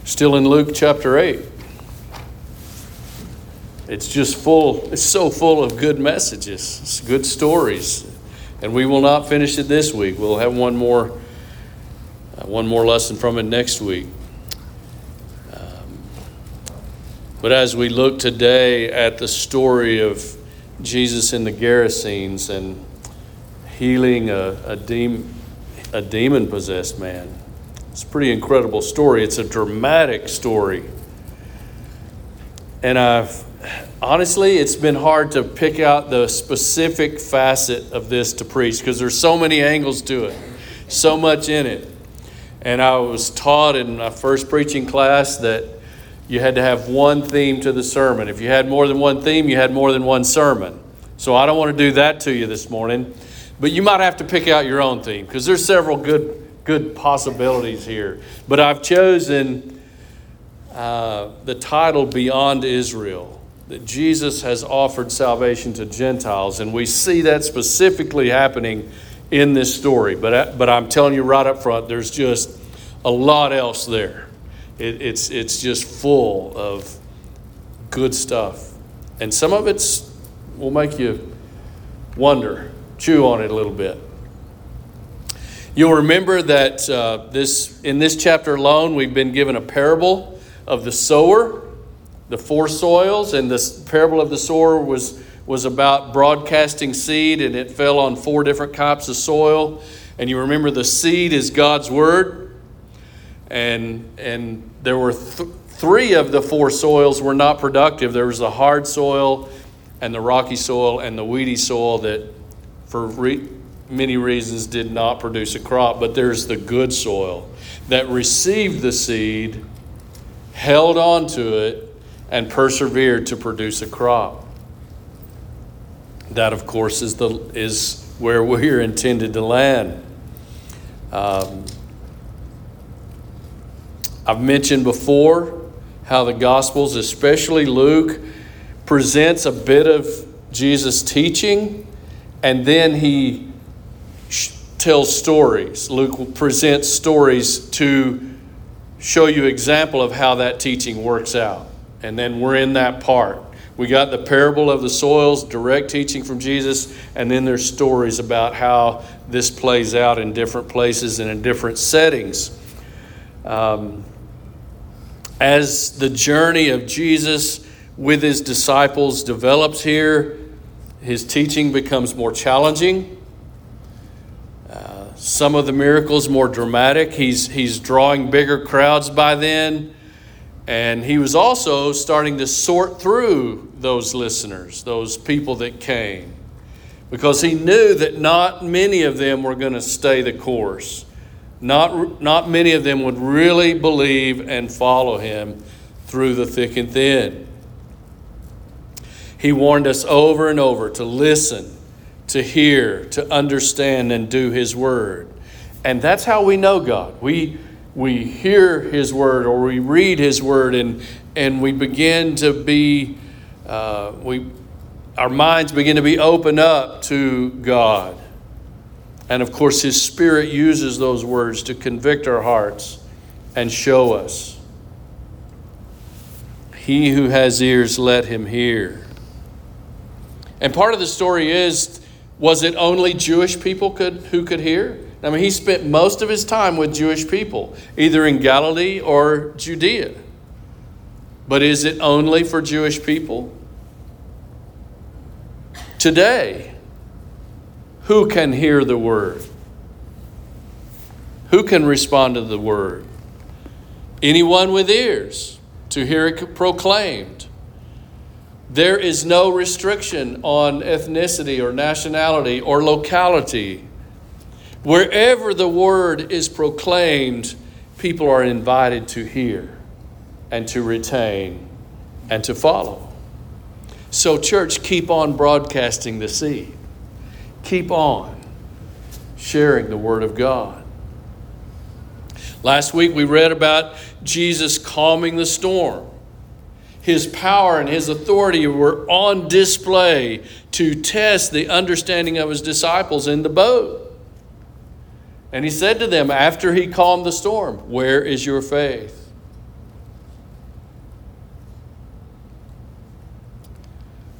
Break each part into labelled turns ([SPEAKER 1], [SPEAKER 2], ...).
[SPEAKER 1] Still in Luke chapter 8. It's just full, it's so full of good messages, it's good stories. And we will not finish it this week. We'll have one more lesson from it next week. But as we look today at the story of Jesus in the Gerasenes and healing a demon-possessed man, it's a pretty incredible story. It's a dramatic story. And honestly, it's been hard to pick out the specific facet of this to preach because there's so many angles to it, so much in it. And I was taught in my first preaching class that you had to have one theme to the sermon. If you had more than one theme, you had more than one sermon. So I don't want to do that to you this morning. But you might have to pick out your own theme because there's several good possibilities here. But I've chosen the title Beyond Israel, that Jesus has offered salvation to Gentiles. And we see that specifically happening in this story. But I'm telling you right up front, there's just a lot else there. It's just full of good stuff. And some of it will make you wonder, chew on it a little bit. You'll remember that in this chapter alone, we've been given a parable of the sower, the four soils, and the parable of the sower was about broadcasting seed, and it fell on four different types of soil. And you remember the seed is God's word. And there were three of the four soils were not productive. There was the hard soil and the rocky soil and the weedy soil that for many reasons did not produce a crop. But there's the good soil that received the seed, held on to it, and persevered to produce a crop. That, of course, is where we're intended to land. I've mentioned before how the Gospels, especially Luke, presents a bit of Jesus' teaching, and then he tells stories. Luke presents stories to show you example of how that teaching works out. And then we're in that part. We got the parable of the soils, direct teaching from Jesus, and then there's stories about how this plays out in different places and in different settings. As the journey of Jesus with his disciples develops here, his teaching becomes more challenging. Some of the miracles more dramatic. He's drawing bigger crowds by then. And he was also starting to sort through those listeners, those people that came, because he knew that not many of them were going to stay the course. Not many of them would really believe and follow him through the thick and thin. He warned us over and over to listen, to hear, to understand, and do his word. And that's how we know God. We hear his word, or we read his word, and we begin to be, our minds begin to be opened up to God. And of course, his Spirit uses those words to convict our hearts and show us. He who has ears, let him hear. And part of the story was it only Jewish people who could hear? I mean, he spent most of his time with Jewish people, either in Galilee or Judea. But is it only for Jewish people? Today, who can hear the word? Who can respond to the word? Anyone with ears to hear it proclaimed. There is no restriction on ethnicity or nationality or locality. Wherever the word is proclaimed, people are invited to hear and to retain and to follow. So, church, keep on broadcasting the seed. Keep on sharing the word of God. Last week we read about Jesus calming the storm. His power and his authority were on display to test the understanding of his disciples in the boat. And he said to them after he calmed the storm, "Where is your faith?"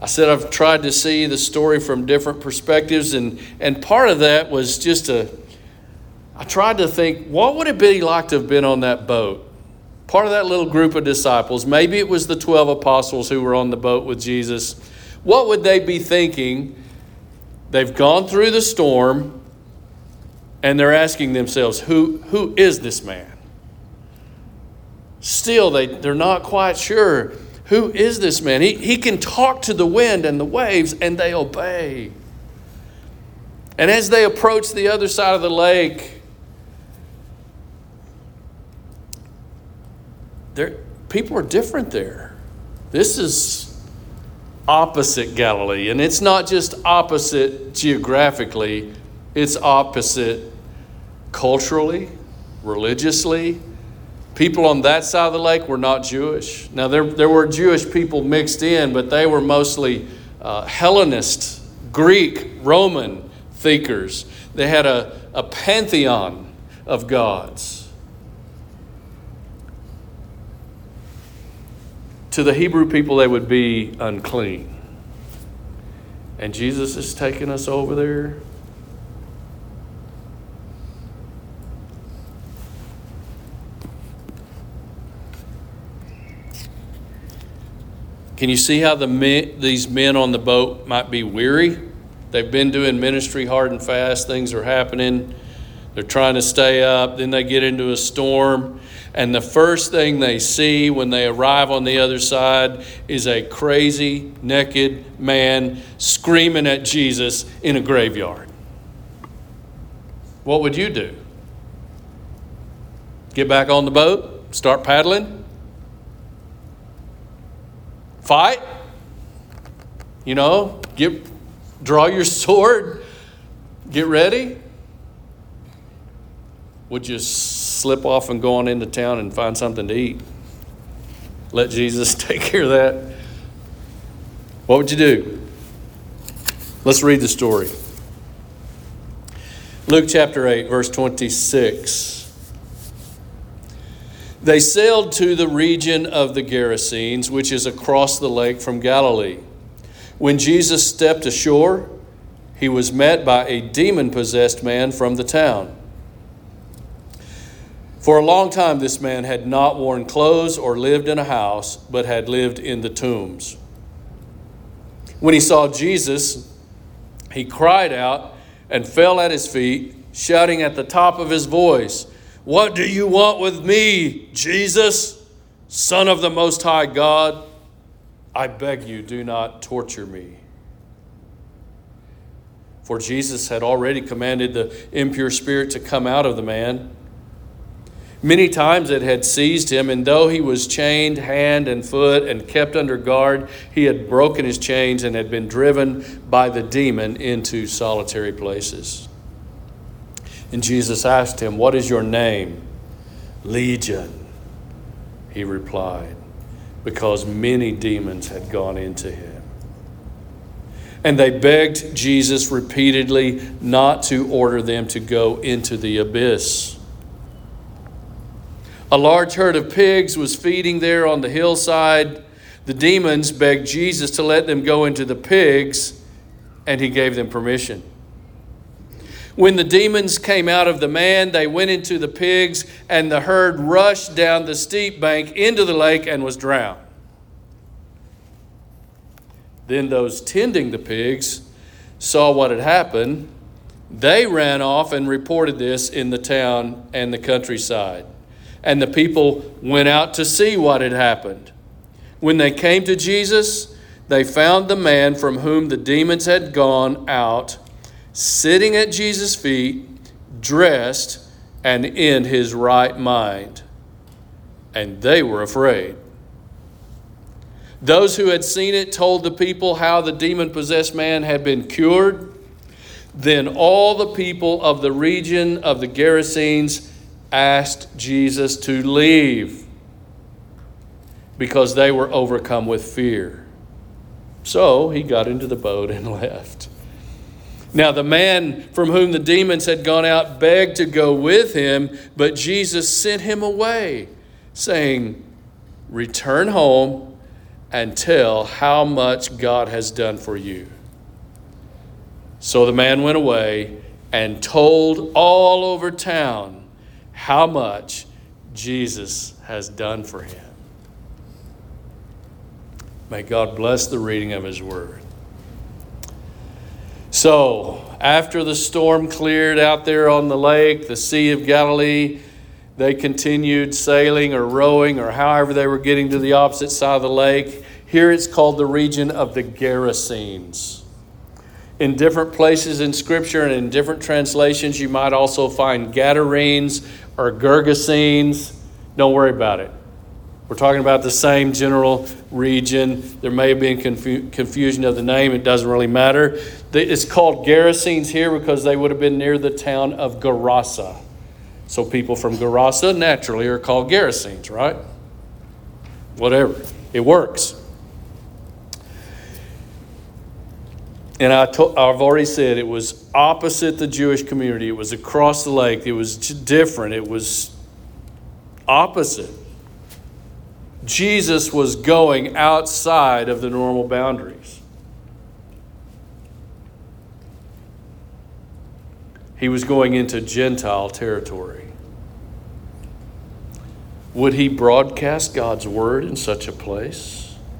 [SPEAKER 1] I said I've tried to see the story from different perspectives, and part of that was I tried to think, what would it be like to have been on that boat? Part of that little group of disciples, maybe it was the 12 apostles who were on the boat with Jesus. What would they be thinking? They've gone through the storm, and they're asking themselves, who is this man? Still, they're not quite sure. Who is this man? He can talk to the wind and the waves, and they obey. And as they approach the other side of the lake, people are different there. This is opposite Galilee. And it's not just opposite geographically, it's opposite culturally, religiously. People on that side of the lake were not Jewish. Now, there were Jewish people mixed in, but they were mostly Hellenist, Greek, Roman thinkers. They had a pantheon of gods. To the Hebrew people, they would be unclean. And Jesus is taking us over there. Can you see how these men on the boat might be weary? They've been doing ministry hard and fast. Things are happening. They're trying to stay up. Then they get into a storm. And the first thing they see when they arrive on the other side is a crazy, naked man screaming at Jesus in a graveyard. What would you do? Get back on the boat? Start paddling? Fight? Draw your sword? Get ready? Would you slip off and go on into town and find something to eat? Let Jesus take care of that? What would you do? Let's read the story. Luke chapter 8, verse 26. They sailed to the region of the Gerasenes, which is across the lake from Galilee. When Jesus stepped ashore, he was met by a demon-possessed man from the town. For a long time, this man had not worn clothes or lived in a house, but had lived in the tombs. When he saw Jesus, he cried out and fell at his feet, shouting at the top of his voice, "What do you want with me, Jesus, Son of the Most High God? I beg you, do not torture me." For Jesus had already commanded the impure spirit to come out of the man. Many times it had seized him, and though he was chained hand and foot and kept under guard, he had broken his chains and had been driven by the demon into solitary places. And Jesus asked him, "What is your name?" "Legion," he replied, because many demons had gone into him. And they begged Jesus repeatedly not to order them to go into the abyss. A large herd of pigs was feeding there on the hillside. The demons begged Jesus to let them go into the pigs, and he gave them permission. When the demons came out of the man, they went into the pigs, and the herd rushed down the steep bank into the lake and was drowned. Then those tending the pigs saw what had happened. They ran off and reported this in the town and the countryside. And the people went out to see what had happened. When they came to Jesus, they found the man from whom the demons had gone out, sitting at Jesus' feet, dressed and in his right mind. And they were afraid. Those who had seen it told the people how the demon-possessed man had been cured. Then all the people of the region of the Gerasenes asked Jesus to leave because they were overcome with fear. So he got into the boat and left. Now the man from whom the demons had gone out begged to go with him, but Jesus sent him away, saying, "Return home and tell how much God has done for you." So the man went away and told all over town how much Jesus has done for him. May God bless the reading of his word. So, after the storm cleared out there on the lake, the Sea of Galilee, they continued sailing or rowing or however they were getting to the opposite side of the lake. Here it's called the region of the Gerasenes. In different places in Scripture and in different translations, you might also find Gadarenes or Gergesenes. Don't worry about it. We're talking about the same general region. There may have been confusion of the name. It doesn't really matter. It's called Gerasenes here because they would have been near the town of Gerasa. So people from Gerasa naturally are called Gerasenes, right? Whatever. It works. And I've already said it was opposite the Jewish community. It was across the lake. It was different. It was opposite. Jesus was going outside of the normal boundaries. He was going into Gentile territory. Would he broadcast God's word in such a place?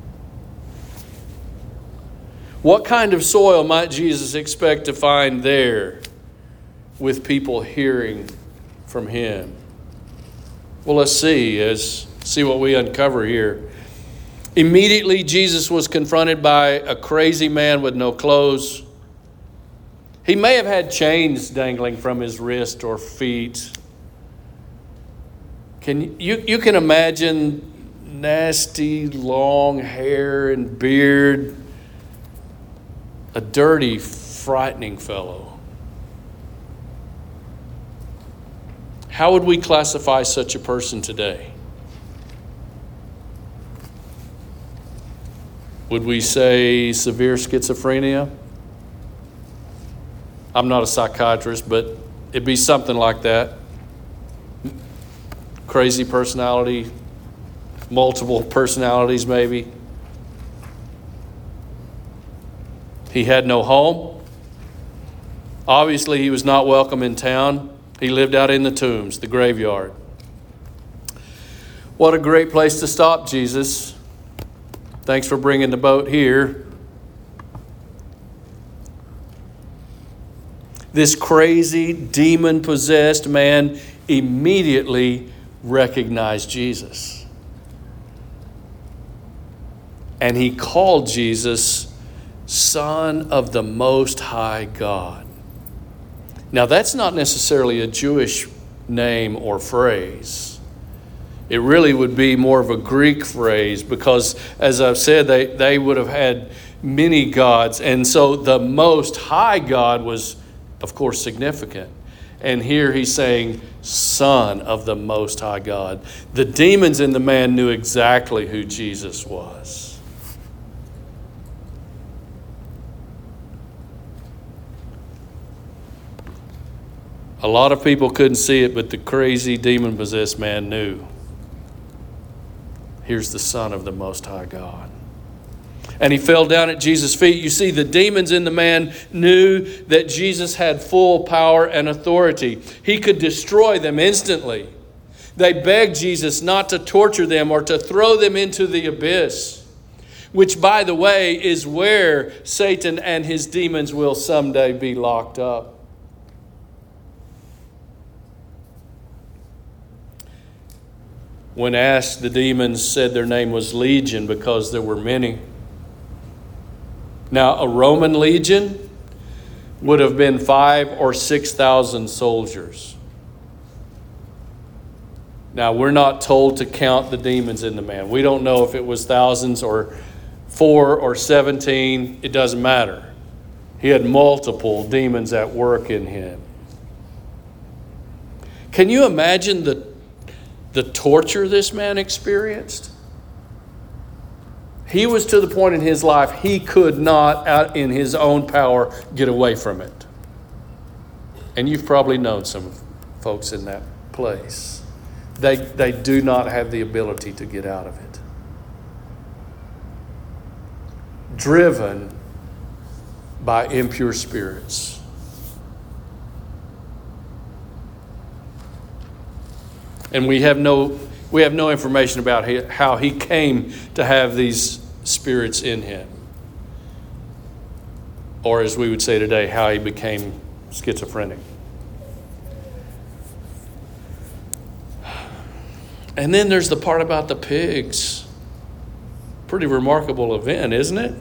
[SPEAKER 1] What kind of soil might Jesus expect to find there with people hearing from him? Well, let's see what we uncover here. Immediately, Jesus was confronted by a crazy man with no clothes. He may have had chains dangling from his wrist or feet. You can imagine nasty long hair and beard, a dirty, frightening fellow. How would we classify such a person today? Would we say severe schizophrenia? I'm not a psychiatrist, but it'd be something like that. Crazy personality, multiple personalities maybe. He had no home. Obviously, he was not welcome in town. He lived out in the tombs, the graveyard. What a great place to stop, Jesus. Thanks for bringing the boat here. This crazy, demon-possessed man immediately recognized Jesus. And he called Jesus Son of the Most High God. Now, that's not necessarily a Jewish name or phrase. It really would be more of a Greek phrase because, as I've said, they would have had many gods. And so the Most High God was, of course, significant. And here he's saying, Son of the Most High God. The demons in the man knew exactly who Jesus was. A lot of people couldn't see it, but the crazy demon-possessed man knew. Here's the Son of the Most High God. And he fell down at Jesus' feet. You see, the demons in the man knew that Jesus had full power and authority. He could destroy them instantly. They begged Jesus not to torture them or to throw them into the abyss, which, by the way, is where Satan and his demons will someday be locked up. When asked, the demons said their name was Legion because there were many. Now, a Roman legion would have been 5,000 or 6,000 soldiers. Now, we're not told to count the demons in the man. We don't know if it was thousands or 4 or 17. It doesn't matter. He had multiple demons at work in him. Can you imagine the torture this man experienced? He was to the point in his life he could not, out in his own power, get away from it. And you've probably known some folks in that place. They do not have the ability to get out of it. driven by impure spirits. And we have no information about how he came to have these spirits in him. Or as we would say today, how he became schizophrenic. And then there's the part about the pigs. Pretty remarkable event, isn't it?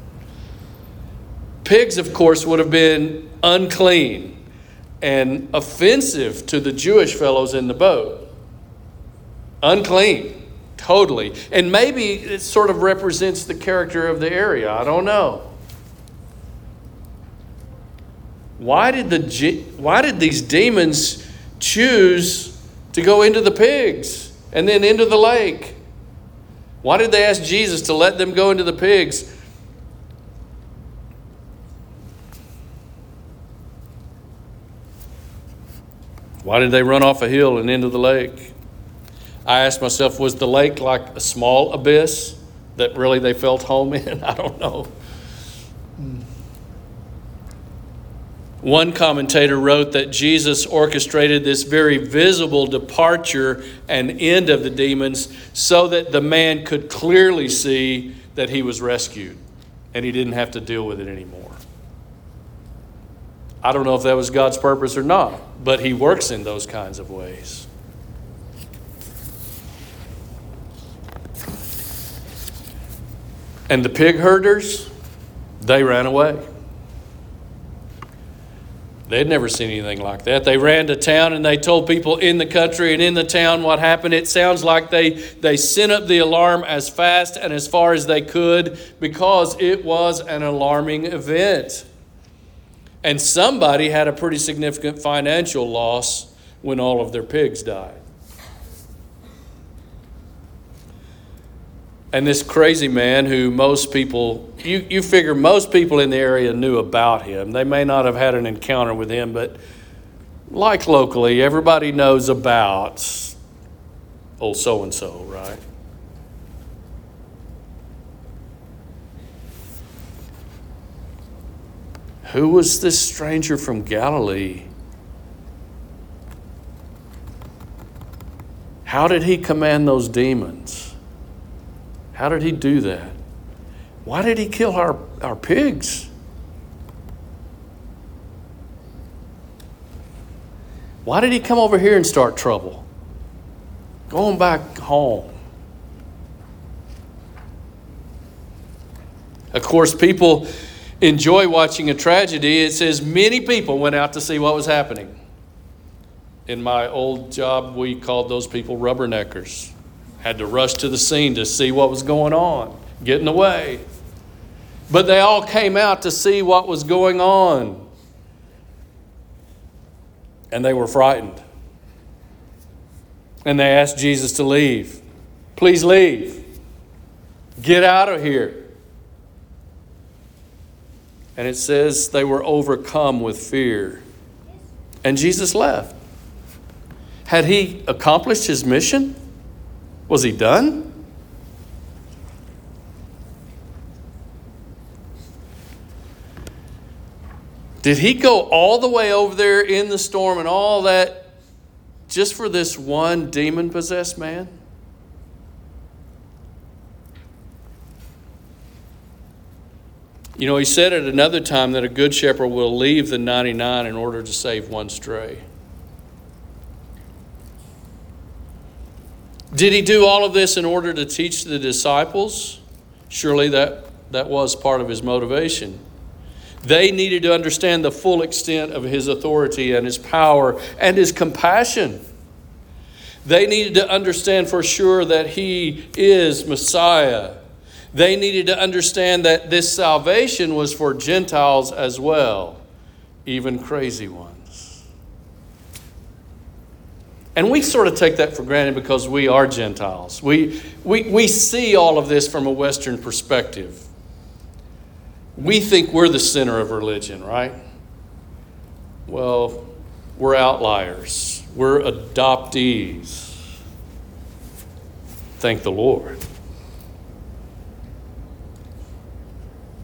[SPEAKER 1] Pigs, of course, would have been unclean and offensive to the Jewish fellows in the boat. Unclean, totally. And maybe it sort of represents the character of the area. I don't know. Why did these demons choose to go into the pigs and then into the lake? Why did they ask Jesus to let them go into the pigs? Why did they run off a hill and into the lake? I asked myself, was the lake like a small abyss that really they felt home in? I don't know. One commentator wrote that Jesus orchestrated this very visible departure and end of the demons so that the man could clearly see that he was rescued and he didn't have to deal with it anymore. I don't know if that was God's purpose or not, but he works in those kinds of ways. And the pig herders, they ran away. They'd never seen anything like that. They ran to town and they told people in the country and in the town what happened. It sounds like they sent up the alarm as fast and as far as they could because it was an alarming event. And somebody had a pretty significant financial loss when all of their pigs died. And this crazy man who most people, you figure most people in the area knew about him. They may not have had an encounter with him, but like locally, everybody knows about old so-and-so, right? Who was this stranger from Galilee? How did he command those demons? How did he do that? Why did he kill our pigs? Why did he come over here and start trouble? Going back home. Of course, people enjoy watching a tragedy. It says many people went out to see what was happening. In my old job, we called those people rubberneckers. Had to rush to the scene to see what was going on, get in the way. But they all came out to see what was going on. And they were frightened. And they asked Jesus to leave. Please leave. Get out of here. And it says they were overcome with fear. And Jesus left. Had he accomplished his mission? Was he done? Did he go all the way over there in the storm and all that just for this one demon-possessed man? You know, he said at another time that a good shepherd will leave the 99 in order to save one stray. Did he do all of this in order to teach the disciples? Surely that was part of his motivation. They needed to understand the full extent of his authority and his power and his compassion. They needed to understand for sure that he is Messiah. They needed to understand that this salvation was for Gentiles as well, even crazy ones. And we sort of take that for granted because we are Gentiles. We see all of this from a Western perspective. We think we're the center of religion, right? Well, we're outliers. We're adoptees. Thank the Lord.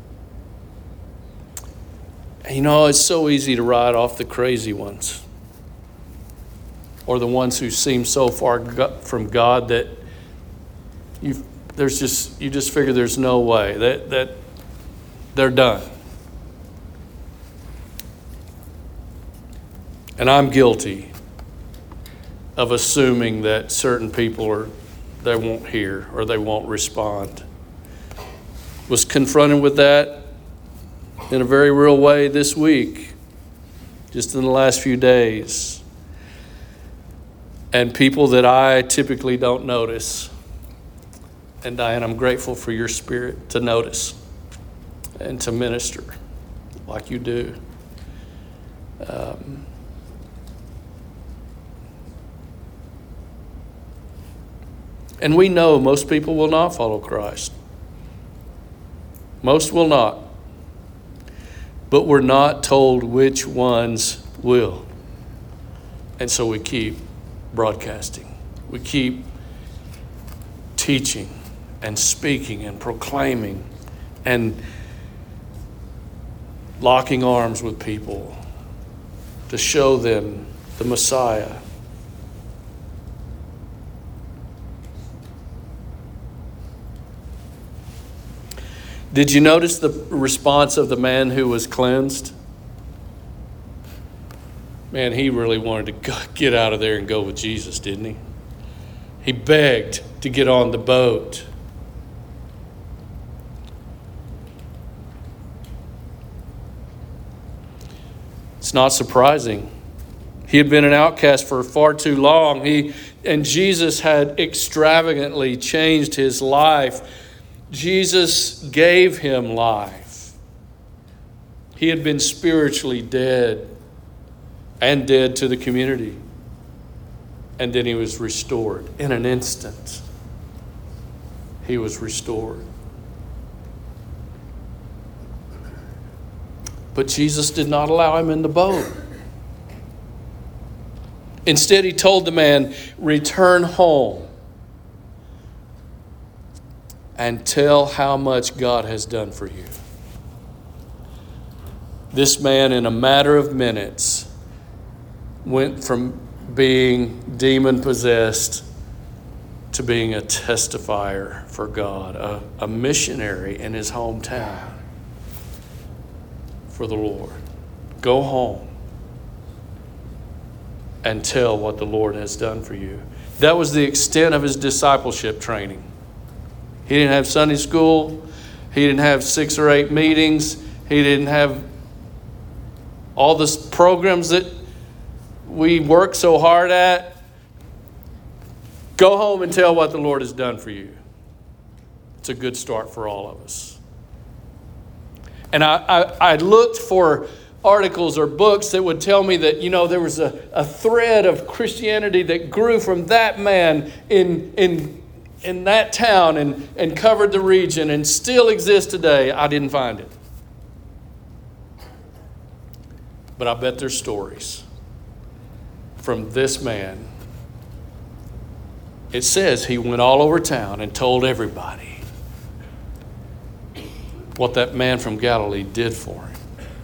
[SPEAKER 1] It's so easy to write off the crazy ones, or the ones who seem so far from God that you just figure there's no way that they're done. And I'm guilty of assuming that certain people they won't hear or they won't respond. Was confronted with that in a very real way this week, just in the last few days. And people that I typically don't notice. And Diane, I'm grateful for your spirit to notice and to minister like you do. And we know most people will not follow Christ. Most will not. But we're not told which ones will. And so we keep broadcasting. We keep teaching and speaking and proclaiming and locking arms with people to show them the Messiah. Did you notice the response of the man who was cleansed? Man, he really wanted to get out of there and go with Jesus, didn't he? He begged to get on the boat. It's not surprising. He had been an outcast for far too long. And Jesus had extravagantly changed his life. Jesus gave him life. He had been spiritually dead and dead to the community. And then he was restored in an instant. He was restored. But Jesus did not allow him in the boat. Instead, he told the man, return home and tell how much God has done for you. This man, in a matter of minutes, went from being demon-possessed to being a testifier for God, a missionary in his hometown for the Lord. Go home and tell what the Lord has done for you. That was the extent of his discipleship training. He didn't have Sunday school. He didn't have 6 or 8 meetings. He didn't have all the programs that we work so hard at. Go home and tell what the Lord has done for you. It's a good start for all of us. And I looked for articles or books that would tell me that, there was a thread of Christianity that grew from that man in that town and covered the region and still exists today. I didn't find it. But I bet there's stories from this man. It says he went all over town and told everybody what that man from Galilee did for him.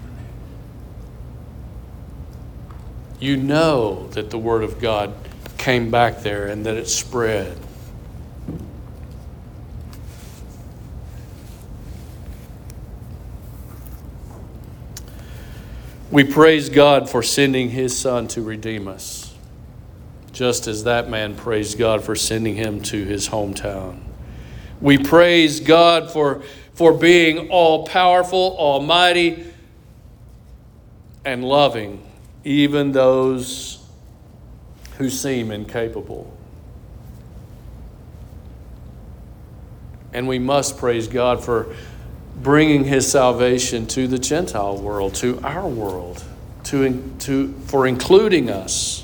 [SPEAKER 1] You know that the word of God came back there and that it spread. We praise God for sending his Son to redeem us, just as that man praised God for sending him to his hometown. We praise God for being all-powerful, almighty, and loving, even those who seem incapable. And we must praise God for bringing his salvation to the Gentile world, to our world, for including us.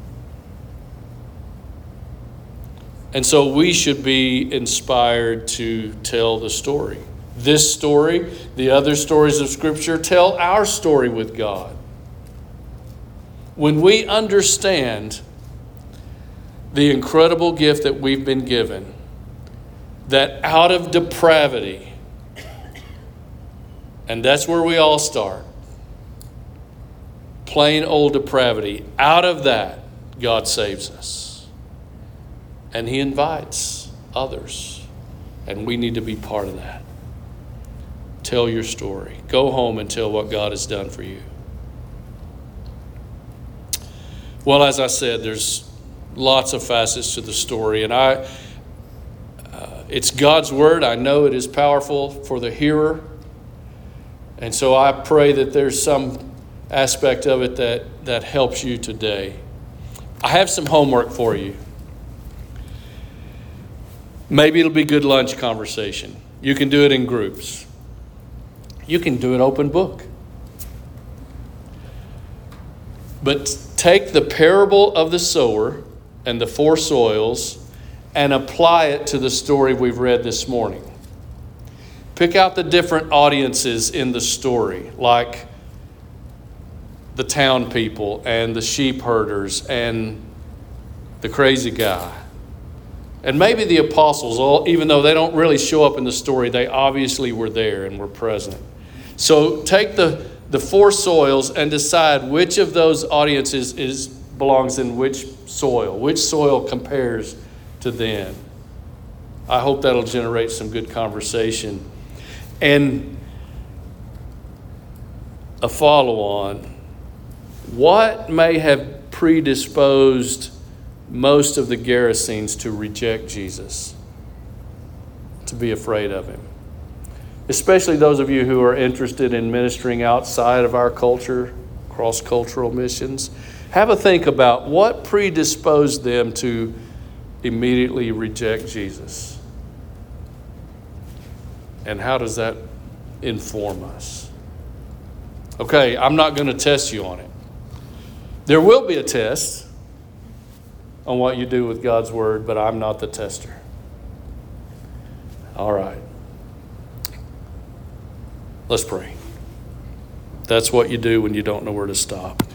[SPEAKER 1] And so we should be inspired to tell the story. This story, the other stories of Scripture, tell our story with God. When we understand the incredible gift that we've been given, that out of depravity, and that's where we all start. plain old depravity. Out of that, God saves us. And he invites others. And we need to be part of that. Tell your story. Go home and tell what God has done for you. Well, as I said, there's lots of facets to the story. And it's God's word. I know it is powerful for the hearer. And so I pray that there's some aspect of it that helps you today. I have some homework for you. Maybe it'll be good lunch conversation. You can do it in groups. You can do it open book. But take the parable of the sower and the 4 soils and apply it to the story we've read this morning. Pick out the different audiences in the story, like the town people and the sheep herders and the crazy guy. And maybe the apostles, even though they don't really show up in the story, they obviously were there and were present. So take the 4 soils and decide which of those audiences belongs in which soil compares to them. I hope that'll generate some good conversation. And a follow-on, what may have predisposed most of the Gerasenes to reject Jesus, to be afraid of him? Especially those of you who are interested in ministering outside of our culture, cross-cultural missions. Have a think about what predisposed them to immediately reject Jesus. And how does that inform us? Okay, I'm not going to test you on it. There will be a test on what you do with God's word, but I'm not the tester. All right. Let's pray. That's what you do when you don't know where to stop.